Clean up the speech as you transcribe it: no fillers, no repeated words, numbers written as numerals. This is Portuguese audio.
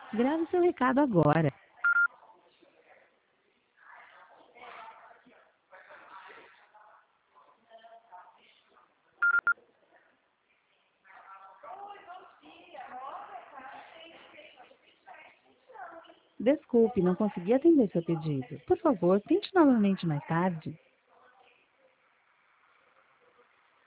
Grave seu recado agora. Desculpe, não consegui atender seu pedido. Por favor, tente novamente mais tarde.